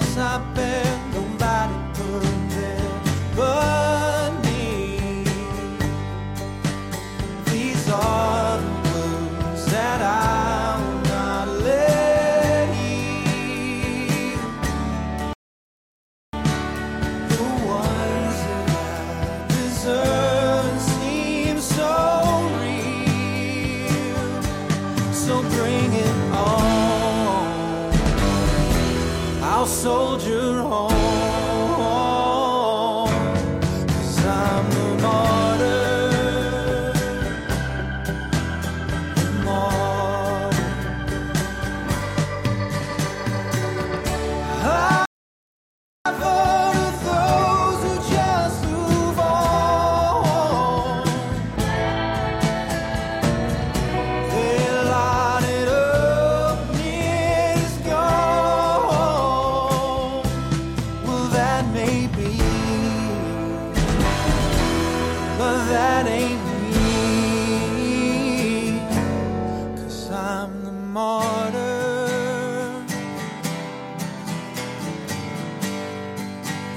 cross I bear, nobody put there but me. These are the words that I will not let heal. The ones that I deserve seem so real. So bring it on, I'll soldier on. 'Cause I'm the martyr, the martyr. I've heard of those who just move on. They line it up, it's gone. Well, that may be, but that ain't